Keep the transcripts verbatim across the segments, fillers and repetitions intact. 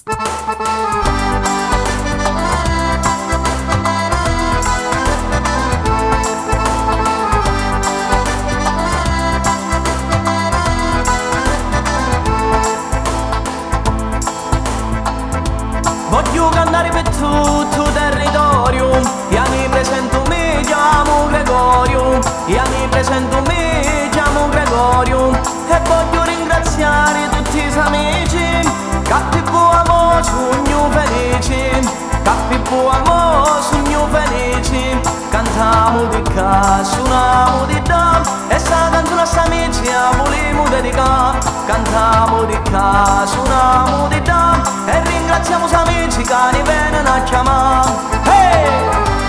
Voglio cantare per tutto il territorio, io mi presento, mi chiamo Gregorio, io mi presento, mi chiamo Gregorio, e voglio ringraziare tutti i amici, che buon sogno felice, che buon sogno felice, cantiamo di casa, suoniamo di da, e sta canzone a sta amici la volevo dedicare, cantiamo di casa, suoniamo di da, e ringraziamo gli amici che ne vengono a chiamare. Hey!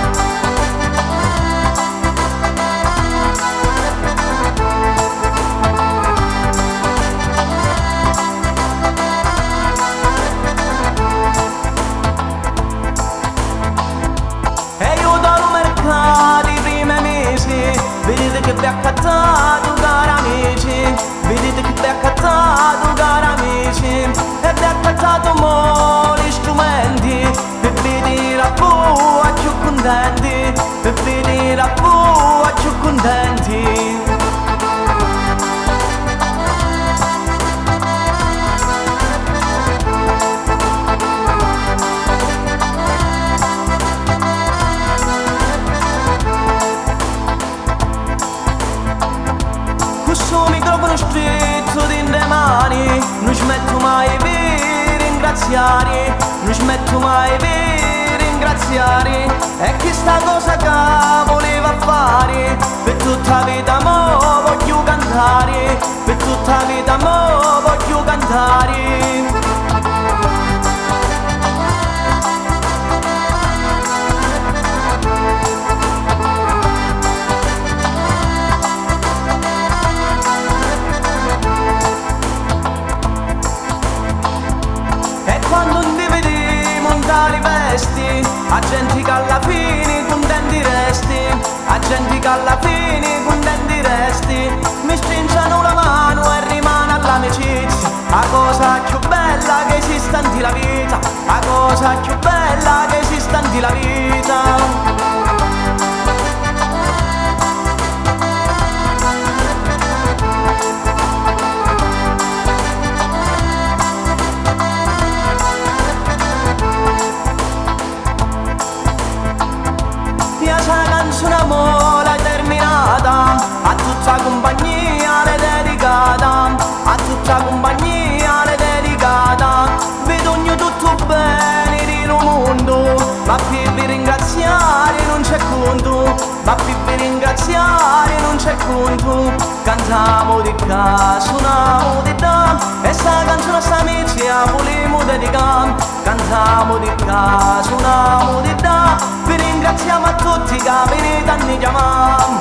E io do mercato i primi mesi, vedete che vi è accattato cari amici, vedete che vi è accattato cari amici, e vi è accattato mo gli strumenti, per vedere a voi più contenti, per vedere a voi più contenti. Questo microfono stretto delle mani, non smetto mai di ringraziare, non smetto mai di ringraziare, e che sta cosa che voleva fare, per tutta la vita mo voglio cantare, per tutta la vita mo voglio cantare. Quando ti vedi montare i vesti, a gente che alla fine contenti resti, a gente che alla fine contenti resti, mi stringono la mano e rimane l'amicizia, la cosa più bella che esista in la vita, la cosa più bella che esista in la vita. Questa canzone mo l'hai terminata, a tutta la compagnia l'hai dedicata, a tutta la compagnia l'hai dedicata, vedo ogni tutto bene di un mondo, ma per vi ringraziare non c'è conto, ma per vi ringraziare non c'è conto, cantiamo di casa, suoniamo di da, e sta canzone a sta amici la volevo dedicare, cantiamo di casa, suoniamo di da, vi ringraziamo a tutti che venite a ne chiamare.